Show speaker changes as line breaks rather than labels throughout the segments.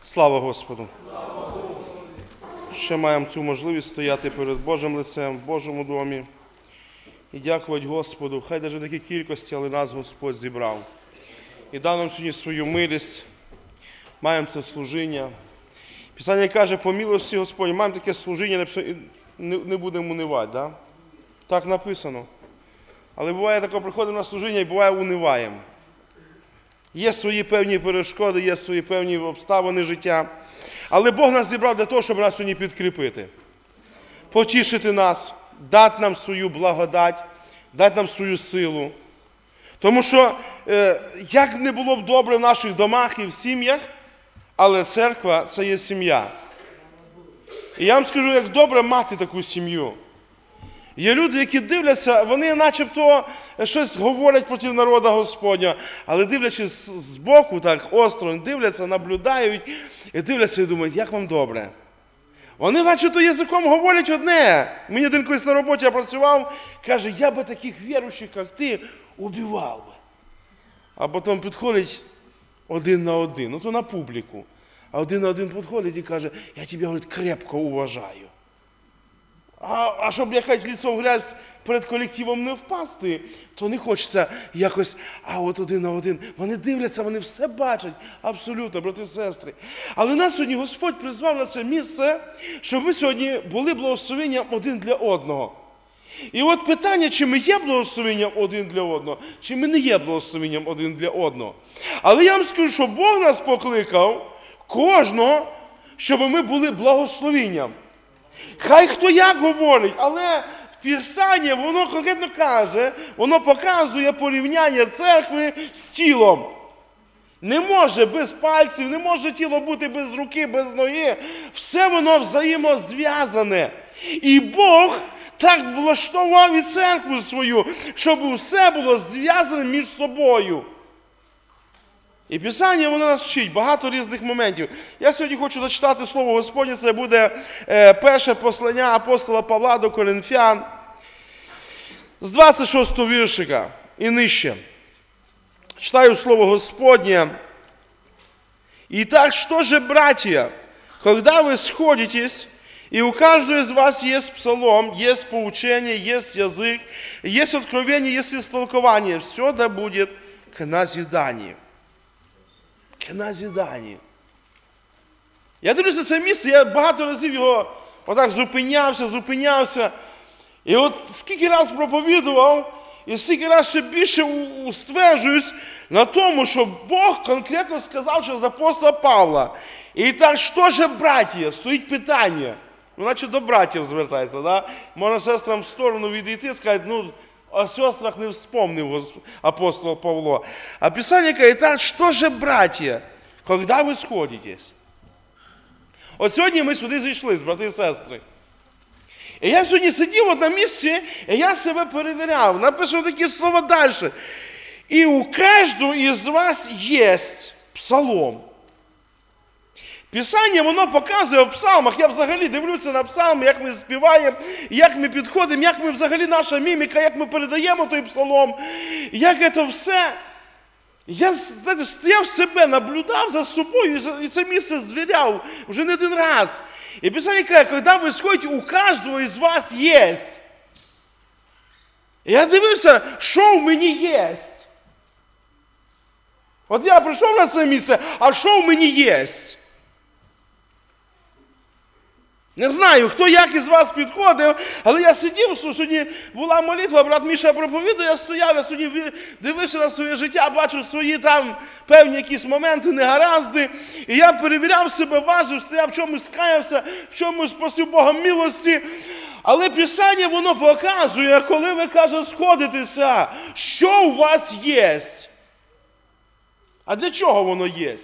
Слава Господу! Ще маємо цю можливість стояти перед Божим лицем в Божому домі і дякувати Господу. Хай навіть в такій кількості, але нас Господь зібрав. І дав нам сьогодні свою милість, маємо це служіння. Писання каже, по милості Господь, маємо таке служіння, не будемо унивати, да? Так написано. Але буває таке, приходимо на служіння і буває униваємо. Є свої певні перешкоди, є свої певні обставини життя. Але Бог нас зібрав для того, щоб нас сьогодні підкріпити. Потішити нас, дати нам свою благодать, дати нам свою силу. Тому що, як не було б добре в наших домах і в сім'ях, але церква – це є сім'я. І я вам скажу, як добре мати таку сім'ю. Є люди, які дивляться, вони начебто щось говорять проти народу Господня, але дивлячись збоку, так осторонь, дивляться, наблюдають і дивляться і думають, як вам добре. Вони начебто язиком говорять одне. Мені один колись на роботі я працював, каже, я би таких віруючих, як ти, убивав би. А потім підходить один на один, ну то на публіку. А один на один підходить і каже, я тебе, говорить, крепко уважаю. А щоб якась лицо в грязь перед колективом не впасти, то не хочеться якось, а от один на один. Вони дивляться, вони все бачать, абсолютно, брати і сестри. Але нас сьогодні Господь призвав на це місце, щоб ми сьогодні були благословенням один для одного. І от питання, чи ми є благословенням один для одного, чи ми не є благословенням один для одного. Але я вам скажу, що Бог нас покликав, кожного, щоб ми були благословенням. Хай хто як говорить, але Писання, воно конкретно каже, воно показує порівняння церкви з тілом. Не може без пальців, не може тіло бути без руки, без ноги. Все воно взаємозв'язане. І Бог так влаштував і церкву свою, щоб все було зв'язане між собою. І Писання, воно нас вчить багато різних моментів. Я сьогодні хочу зачитати Слово Господнє, це буде перше послання апостола Павла до Коринфян, з 26 віршика і нижче. Читаю Слово Господне. «Итак, что же, братья, когда вы сходитесь, и у каждого из вас есть псалом, есть поучение, есть язык, есть откровение, есть истолкование, все да будет к назиданию». К назиданню. Я дивлюся це місце, я багато разів його отак зупинявся. І от скільки раз проповідував, і скільки раз ще більше стверджуюсь на тому, що Бог конкретно сказав через апостола Павла. І так, що ж, браті? Стоїть питання. Ну, наче до братів звертається, да? Можна сестрам в сторону відійти і сказати, ну, о сестрах не вспомнив апостол Павло. А Писание говорит, так, что же, братья, когда вы сходитесь? От сьогодні ми сюди зійшли, брати і сестри. І я сьогодні сидів от на місці, і я себе перевіряв. Написано такі слова далі. І у кожного із вас є псалом. Писання, воно показує в псалмах, я взагалі дивлюся на псалми, як ми співаємо, як ми підходимо, як ми взагалі, наша міміка, як ми передаємо той псалом, як це все. Я, знаєте, стояв себе, наблюдав за собою і це місце звіряв вже не один раз. І Писання каже, коли ви сходите, у кожного із вас є. І я дивився, що в мені є. От я прийшов на це місце, а що в мені є? Не знаю, хто як із вас підходив, але я сидів, сьогодні була молитва, брат Міша проповідує, я стояв, я сьогодні дивився на своє життя, бачив свої там певні якісь моменти, негаразди, і я перевіряв себе, важив, стояв, в чомусь каявся, в чомусь просив Бога милості. Але Писання, воно показує, коли ви, каже, сходитеся, що у вас є. А для чого воно є?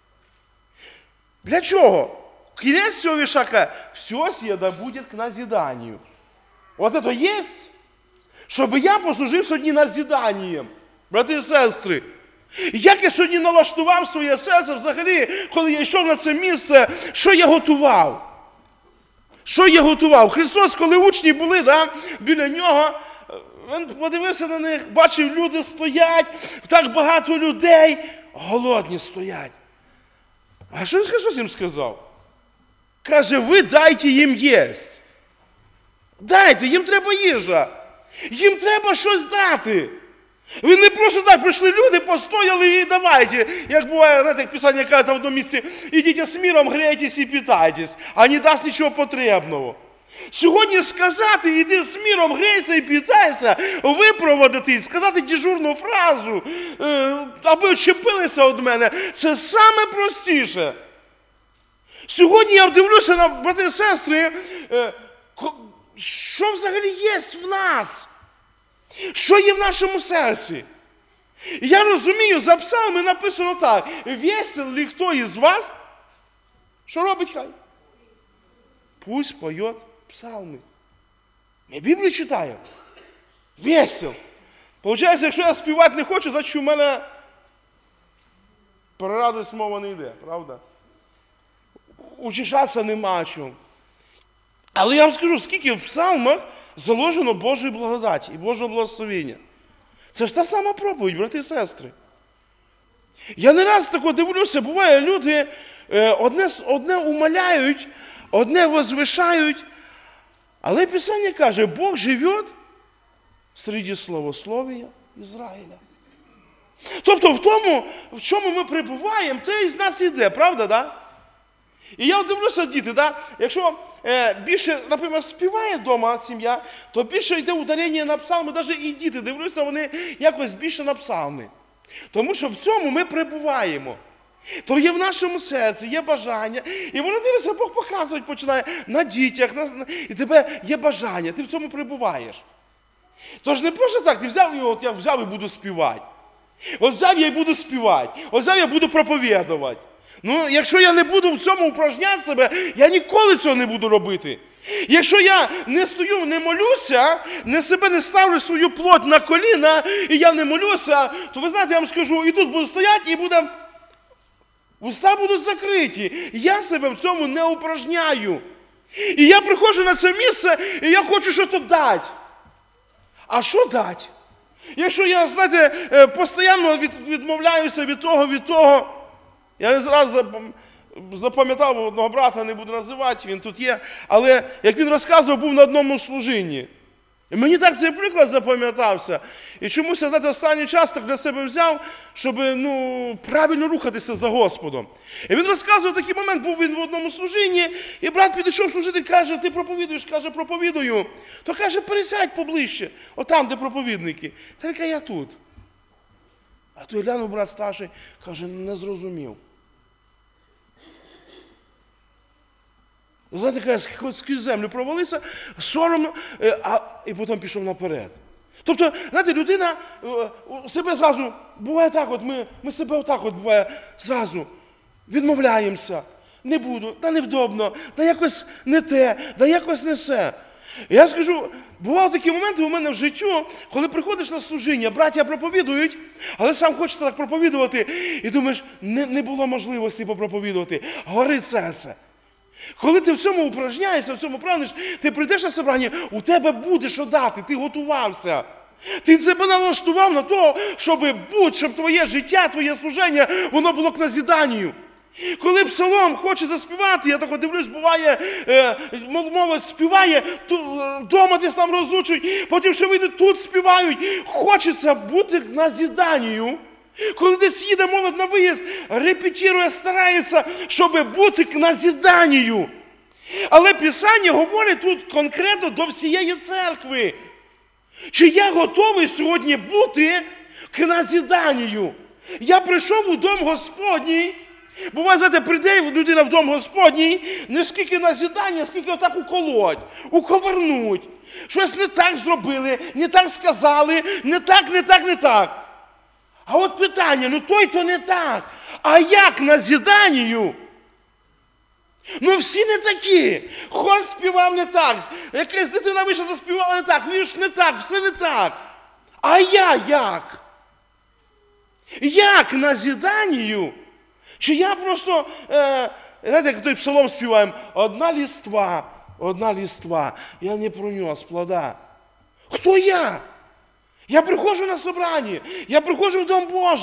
Для чого? Кінець цього вішака, все сіда буде к назиданию. От це є? Щоб я послужив сьогодні назиданням, брати і сестри. Як я сьогодні налаштував своє серце взагалі, коли я йшов на це місце, що я готував? Що я готував? Христос, коли учні були, да, біля нього, він подивився на них, бачив, люди стоять, так багато людей, голодні стоять. А що Христос їм сказав? Каже, ви дайте їм єсть. Дайте, їм треба їжа. Їм треба щось дати. Ви не просто так прийшли люди, постояли і давайте. Як буває, знаєте, як Писання каже там в одному місці, ідіть з миром, грейтесь і питайтесь, а не дасть нічого потрібного. Сьогодні сказати, іди з миром, грейся і питайся, випроводити, сказати дежурну фразу, аби очепилися від мене, це саме простіше. Сьогодні я дивлюся на брати і сестри, що взагалі є в нас? Що є в нашому серці? І я розумію, за псалми написано так, весел ли хто із вас? Що робить хай? Пусть поет псалми. Ми Біблію читаємо. Весел. Получається, якщо я співати не хочу, значить у мене про радість мова не йде, правда? Утішатися нема чому. Але я вам скажу, скільки в псалмах заложено Божої благодаті і Божого благословення. Це ж та сама проповідь, брати і сестри. Я не раз тако дивлюся, буває, люди одне умаляють, одне возвишають, але Писання каже, Бог живе серед славословия Ізраїля. Тобто в тому, в чому ми перебуваємо, те із нас іде, правда, да? І я дивлюся, діти, да? Якщо більше, наприклад, співає вдома сім'я, то більше йде ударення на псалми, навіть і діти, дивлюся, вони якось більше на псалми. Тому що в цьому ми перебуваємо. То є в нашому серці, є бажання. І воно дивиться, Бог показувати починає на дітях, і тебе є бажання, ти в цьому перебуваєш. Тож не просто так, ти взяв його, от я взяв і буду співати. От взяв я і буду співати, от взяв я буду проповідувати. Ну, якщо я не буду в цьому упражняти себе, я ніколи цього не буду робити. Якщо я не стою, не молюся, не ставлю свою плоть на коліна, і я не молюся, то ви знаєте, я вам скажу, і тут буду стояти, і буде, уста будуть закриті. Я себе в цьому не упражняю. І я приходжу на це місце, і я хочу щось дати. А що дати? Якщо я, знаєте, постійно відмовляюся від того, я раз запам'ятав одного брата, не буду називати, він тут є, але як він розказував, був на одному служінні. І мені так цей приклад запам'ятався. І чомусь я, знаєте, останній час так для себе взяв, щоб правильно рухатися за Господом. І він розказував, такий момент, був він в одному служінні, і брат підійшов служити, каже, ти проповідуєш? Каже, проповідую. То каже, пересядь поближче, отам, де проповідники. Та він каже, я тут. А той глянув брат старший, каже, не зрозумів. Знаєте, каже, скрізь землю провалився, соромно, і потім пішов наперед. Тобто, знаєте, людина себе зразу, буває так, от ми себе отак от буває зразу відмовляємося. Не буду, та невдобно, та якось не те, та якось не все. Я скажу, бували такі моменти у мене в життю, коли приходиш на служіння, браття проповідують, але сам хочеться так проповідувати, і думаєш, не було можливості попроповідувати. Горить серце. Коли ти в цьому упражняєшся, в цьому прагнеш, ти прийдеш на собрання, у тебе буде що дати, ти готувався. Ти себе налаштував на те, щоб твоє життя, твоє служення, воно було к назіданню. Коли псалом хоче заспівати, я так дивлюсь, буває, молодь співає, вдома десь там розучують, потім ще вийдуть, тут співають. Хочеться бути к назіданню. Коли десь їде молодь на виїзд, репетирує, старається, щоб бути к назіданню. Але Писання говорить тут конкретно до всієї церкви. Чи я готовий сьогодні бути к назіданню? Я прийшов у дом Господній. Буває, знаєте, прийде людина в дом Господній, не скільки назідання, скільки отак уколоть, уковернуть. Щось не так зробили, не так сказали, не так. А от питання, той-то не так. А як назіданню? Всі не такі. Хор співав не так, якась дитина вийшла заспівала не так, вірш не так, все не так. А я як? Як назіданню? Чи я просто, знаєте, як той псалом співаємо, одна листва, я не пронес плода. Хто я? Я приходжу на собрання, я приходжу в Дом Божий.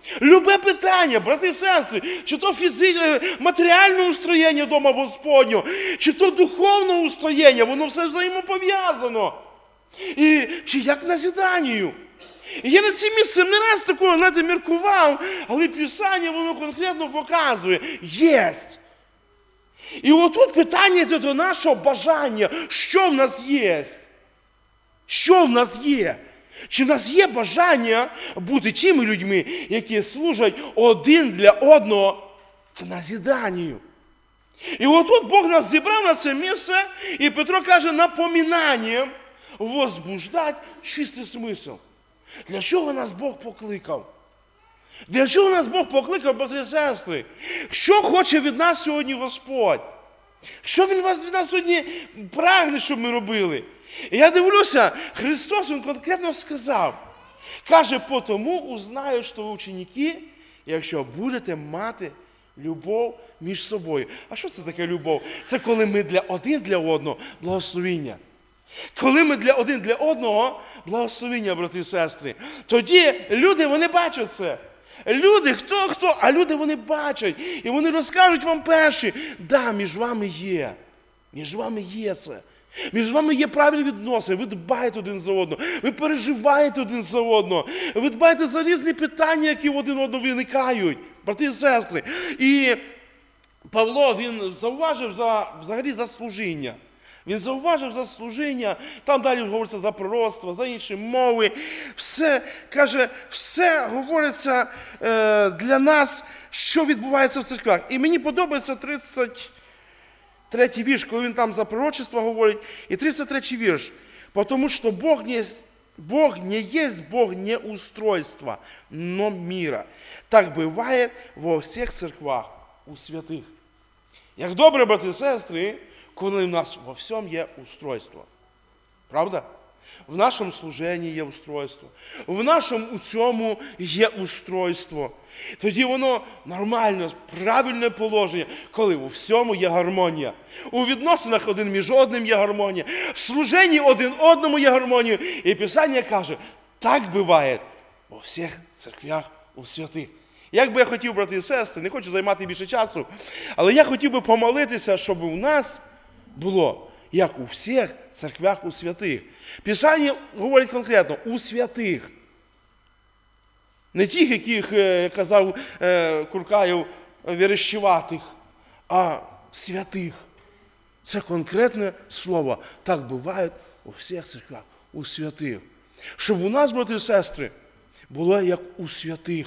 Любе питання, брати і сестри, чи то фізичне, матеріальне устроєння дома Господнього, чи то духовне устроєння, воно все взаємопов'язано. І чи як назіданню. І я над цим місцем не раз такого, знаєте, міркував, але Писання, воно конкретно показує. Єсть. І отут питання йде до нашого бажання, що в нас є. Що в нас є? Чи в нас є бажання бути тими людьми, які служать один для одного к назіданню? І отут Бог нас зібрав на це місце, і Петро каже, напоминанням возбуждать чистий смисл. Для чого нас Бог покликав? Для чого нас Бог покликав, брати і сестри? Що хоче від нас сьогодні Господь? Що Він від нас сьогодні прагне, щоб ми робили? І я дивлюся, Христос, Він конкретно сказав, каже, «Потому узнаю, що ви ученики, якщо будете мати любов між собою». А що це таке любов? Це коли ми один для одного благословіння. Коли ми один для одного благословіння, брати і сестри, тоді люди, вони бачать це. Люди, хто, а люди вони бачать. І вони розкажуть вам перші, да, між вами є. Між вами є це. Між вами є правильні відносини, ви дбаєте один за одного, ви переживаєте один за одного, ви дбаєте за різні питання, які в один одного виникають, брати і сестри. І Павло, він зауважив взагалі за служіння. Він зауважив за служіння, там далі говориться за пророцтво, за інші мови. Все, каже, все говориться для нас, що відбувається в церквах. І мені подобається 33-й вірш, коли він там за пророчество говорить, і 33-й вірш. «Потому что Бог не есть Бог не устройства, но мира. Так бывает во всех церквах у святих». Як добре, брати і сестри, коли в нас во всьому є устройство. Правда? В нашому служенні є устройство. В нашому у цьому є устройство. Тоді воно нормальне, правильне положення, коли у всьому є гармонія. У відносинах один між одним є гармонія. В служенні один одному є гармонія. І Писання каже, так буває у всіх церквях у святих. Як би я хотів, брати і сестри, не хочу займати більше часу, але я хотів би помолитися, щоб у нас було, як у всіх церквях у святих. Писання говорить конкретно, у святих. Не тих, яких казав Куркаєв, верещеватих, а святих. Це конкретне слово. Так буває у всіх церквах, у святих. Щоб у нас, брати і сестри, було як у святих.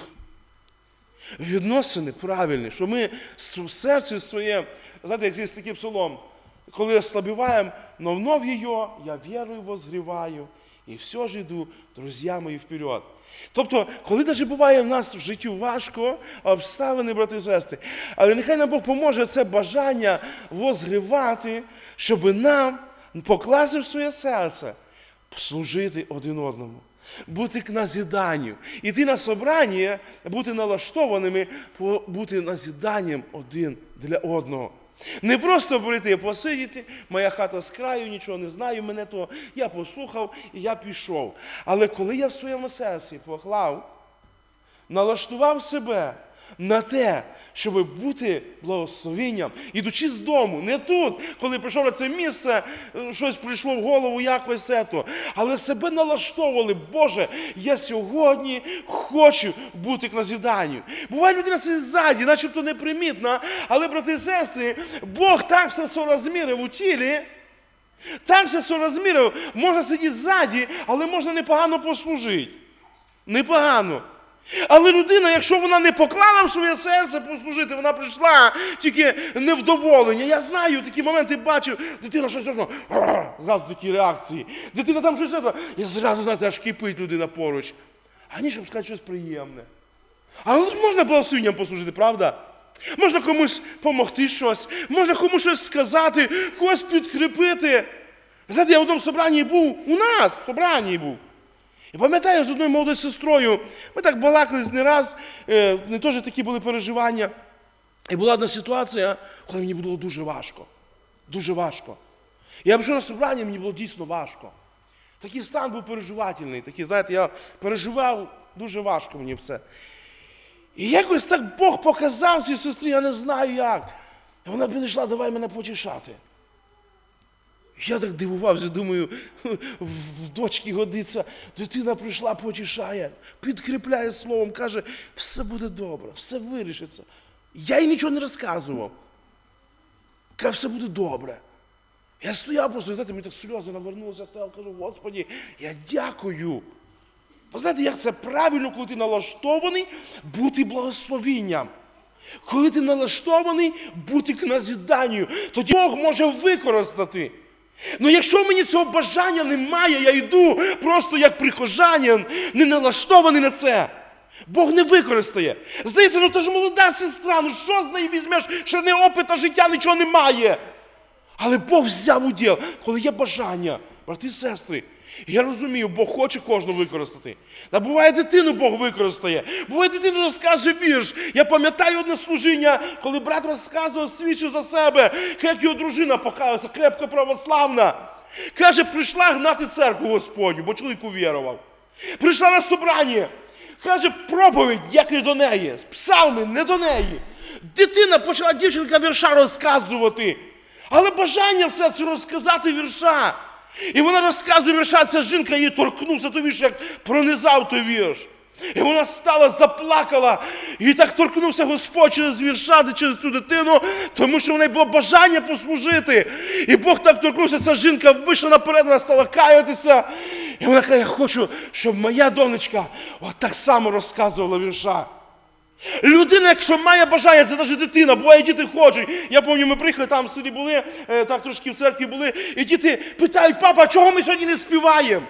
Відносини правильні, що ми в серці своє, знаєте, як є такий псалом, коли ослабеваем, но вновь ее я верою возгріваю, і все ж іду, друзі мої, вперед. Тобто, коли навіть буває в нас в житті важко, обставини, брати і сестри, але нехай нам Бог поможе це бажання возгрівати, щоб нам покласти в своє серце, служити один одному, бути к назіданню, іти на собрання, бути налаштованими, бути назіданням один для одного. Не просто прийти і посидіти, моя хата з краю, нічого не знаю, мене то, я послухав і я пішов. Але коли я в своєму серці поклав, налаштував себе на те, щоб бути благословенням, ідучи з дому, не тут, коли прийшов на це місце, щось прийшло в голову, якось це, але себе налаштовували, Боже, я сьогодні хочу бути к назіданню. Буває, людина сидить ззаді, начебто непримітна, але, брати і сестри, Бог так все соразмірив у тілі, так все соразмірив, можна сидіти ззаді, але можна непогано послужити. Непогано. Але людина, якщо вона не поклала в своє серце послужити, вона прийшла тільки невдоволення. Я знаю, такі моменти бачив, дитина щось, зразу такі реакції. Дитина там щось, і зразу, знаєте, аж кипить людина поруч. А ні, щоб сказати щось приємне. Але можна благословенням послужити, правда? Можна комусь допомогти щось, можна комусь щось сказати, когось підкріпити. Знаєте, я в одному собранні був, у нас в собранні був. І пам'ятаю, з одною молодою сестрою, ми так балакали не раз, не теж такі були переживання. І була одна ситуація, коли мені було дуже важко. Дуже важко. Я прийшов на собрання, мені було дійсно важко. Такий стан був переживательний, такий, знаєте, я переживав, дуже важко мені все. І якось так Бог показав цій сестрі, я не знаю як. І вона підійшла, давай мене потішати. Я так дивувався, думаю, в дочки годиться, дитина прийшла, потішає, підкріпляє словом, каже, все буде добре, все вирішиться. Я їй нічого не розказував. Каже, все буде добре. Я стояв просто, знаєте, мені так сльози навернулися, я стояв, кажу, Господи, я дякую. Ви знаєте, як це правильно, коли ти налаштований бути благословінням. Коли ти налаштований бути к назіданню, тоді Бог може використати. Ну якщо мені цього бажання немає, я йду просто як прихожанин, не налаштований на це. Бог не використає. Здається, ну то ж молода сестра, ну що з неї візьмеш, що не опита життя, нічого немає. Але Бог взяв уділ, коли є бажання, брати і сестри. Я розумію, Бог хоче кожного використати. Та буває, дитину Бог використає. Буває, дитину розкаже вірш. Я пам'ятаю одне служіння, коли брат розказував, свідчив за себе, як його дружина покаялася, крепко православна. Каже, прийшла гнати церкву Господню, бо чоловік увірував. Прийшла на собрання. Каже, проповідь, як не до неї. Псалми, не до неї. Дитина почала, дівчинка, вірша розказувати. Але бажання все це розказати вірша. І вона розказує вірша, ця жінка її торкнувся, той вірш, як пронизав той вірш. І вона стала, заплакала, і так торкнувся Господь через вірша, через цю дитину, тому що в неї було бажання послужити. І Бог так торкнувся, ця жінка вийшла наперед, вона стала каятися. І вона каже, я хочу, щоб моя донечка от так само розказувала вірша. Людина, якщо має бажання, це навіть дитина, буває, діти хочуть. Я пам'ятаю, ми приїхали, там в селі були, так трошки в церкві були, і діти питають, папа, а чого ми сьогодні не співаємо?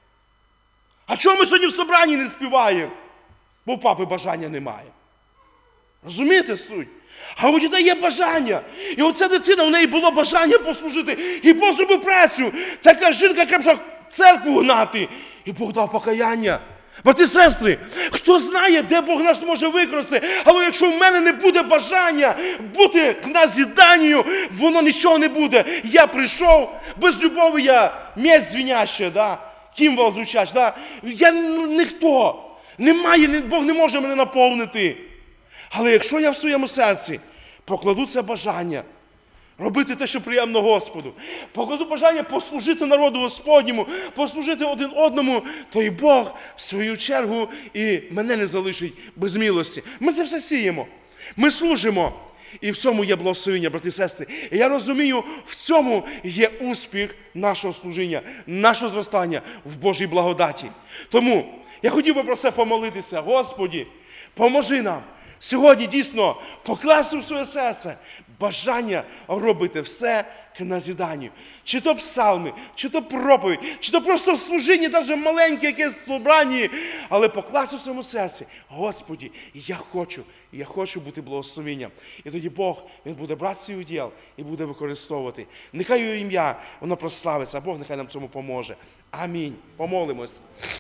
А чого ми сьогодні в собранні не співаємо? Бо в папи бажання немає. Розумієте суть? А у дітей є бажання. І оця дитина, в неї було бажання послужити. І Бог зробив працю. Така жінка, яка пішла в церкву гнати. І Бог дав покаяння. Брати і сестри, хто знає, де Бог нас може використати, але якщо в мене не буде бажання бути к назіданню, воно нічого не буде. Я прийшов, без любові я медь звіняща, да? Кімвал звучать, да? Я ніхто. Немає, Бог не може мене наповнити. Але якщо я в своєму серці покладу це бажання, робити те, що приємно Господу, покладу бажання послужити народу Господньому, послужити один одному, то і Бог в свою чергу і мене не залишить без милості. Ми це все сіємо. Ми служимо. І в цьому є благословення, брати і сестри. І я розумію, в цьому є успіх нашого служіння, нашого зростання в Божій благодаті. Тому я хотів би про це помолитися. Господи, поможи нам сьогодні дійсно покласти в своє серце бажання робити все к назіданню. Чи то псалми, чи то проповідь, чи то просто служіння, навіть маленьке якесь собрання, але покласти в своєму серці, Господи, я хочу бути благословенням. І тоді Бог, Він буде брати свій уділ і буде використовувати. Нехай його ім'я, воно прославиться, а Бог нехай нам цьому поможе. Амінь. Помолимось.